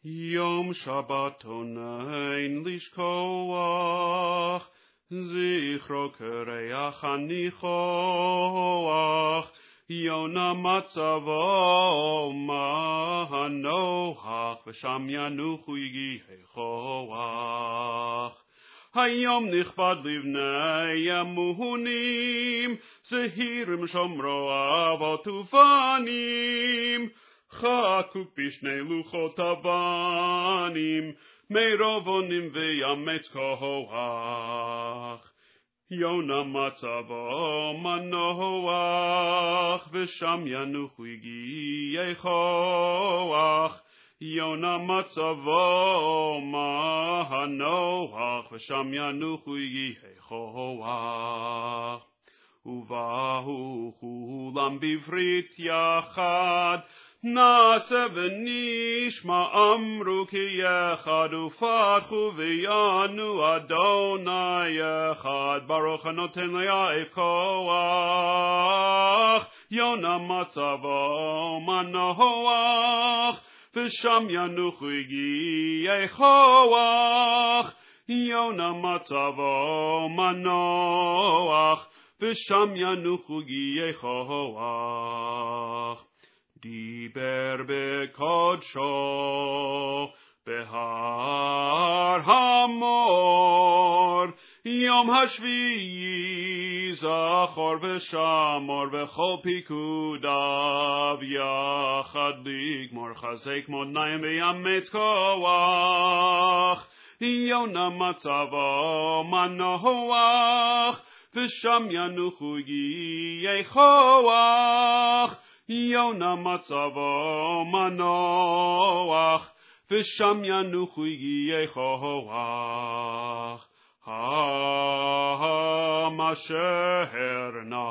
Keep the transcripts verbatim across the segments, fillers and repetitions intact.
Yom Shabbaton ein lishkoach, zichro kereach anichoach, Yona matzavo mahanoach, v'sham yanuchu yigi hechoach. Hayom nichbad livnei amuhunim, zehirim shomro avotufanim, Chakuk bishnei luchot avanim, meirovonim v'yametz kohoach. Yona matzavo manoach, v'sham yanuchu yigi yechoach. Yona matzavo mahanoach, v'sham yanuchu yigi yechoach. Uvahu chulam bivrit yachad, Na'aseh v'nishma amru ki yechad, ufatchu v'yanu Adonai yechad, Baruch hanoten le'ya'ef koach, Yona matzavo manoach, v'sham yanuchu yigi yechoach, Yona matzavo manoach, v'sham yanuchu yigi yechoach. Diber bekodsho behar hamor, Yom hashviyi zachor v'shamor v'chol pikudav yachad ligmor chazek modnayim v'yametz koach. Yona matzavo manoach, v'sham yanuchu yigi yechoach, Yona matzavo manoach, v'sham yanuchu yigi yechoach. Ha-masher-na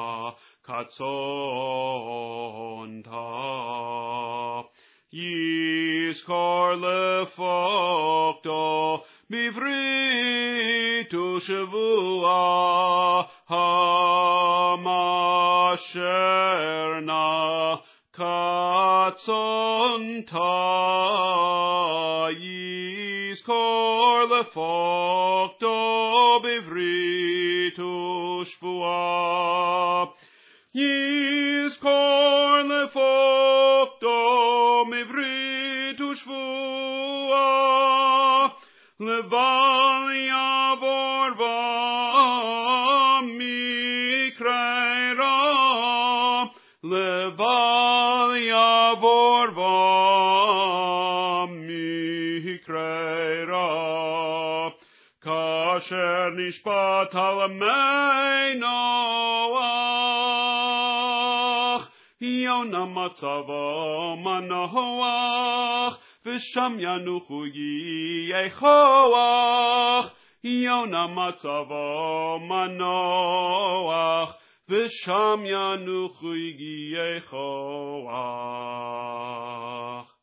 katzonta, Yizkor lefokto bivrit u'shavua, Ha-masher-na katzonta, Yizkor lefokto bivrit u'shvua, Yizkor lefokto bivrit u'shvua, leval yavor v'mikreira, leval yavor v'mikreira, kasher nishpat halamei Noach. Yona matzavo manoach, v'sham yanuchu yigi yechoach. Yona matzavo manoach, v'sham yanuchu yigi yechoach.